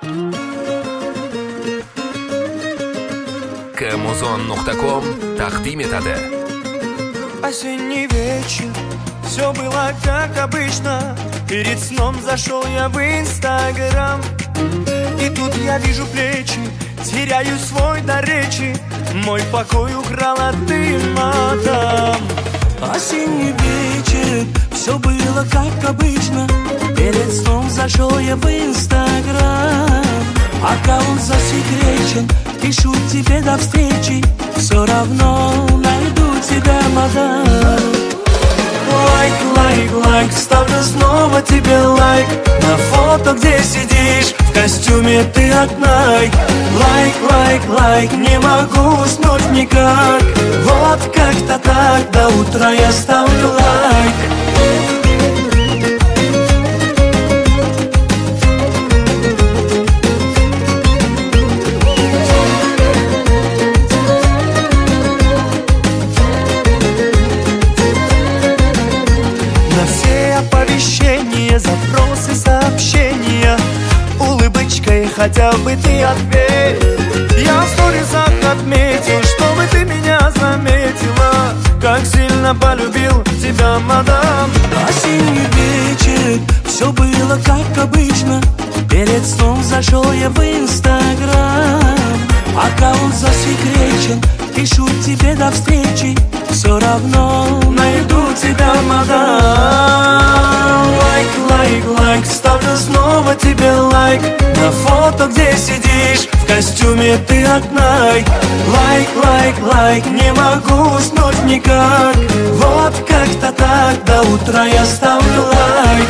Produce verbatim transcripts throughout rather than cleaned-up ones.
Kmuzon nuqta com taqdim etadi. Осенний вечер, все было как обычно. Перед сном зашел я в Инстаграм, и тут я вижу плечи, теряю свой дар речи. Мой покой украла ты, мадам. Осенний вечер, все было как обычно. Перед сном зашел я в Инстаграм. Аккаунт засекречен, пишу тебе до встречи. Все равно найду тебя, мадам. Лайк, лайк, лайк, ставлю снова тебе лайк на фото, где сидишь в костюме ты от Nike. Лайк, лайк, лайк, не могу уснуть никак. Вот как-то так, до утра я ставлю лайк. Запросы, сообщения, улыбочкой хотя бы ты ответь. Я в сторисах отметил, чтобы ты меня заметила. Как сильно полюбил тебя, мадам. Осенний вечер, все было как обычно. Перед сном зашел я в Инстаграм. Аккаунт засекречен, пишу тебе до встречи. Все равно найду тебя, мадам. Лайк, лайк, лайк, ставлю снова тебе лайк на фото, где сидишь в костюме ты от Nike. Лайк, лайк, лайк, не могу уснуть никак. Вот как-то так, до утра я ставлю лайк.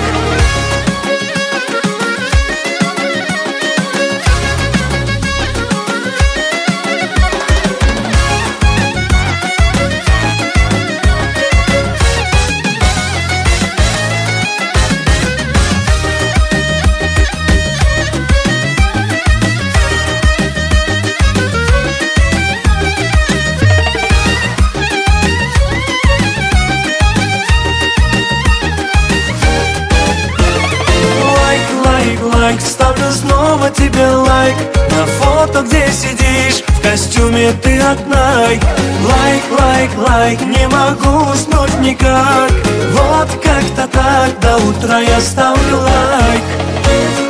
Ставлю снова тебе лайк на фото, где сидишь в костюме ты от Nike. Лайк, лайк, лайк, не могу уснуть никак. Вот как-то так, до утра я ставлю лайк.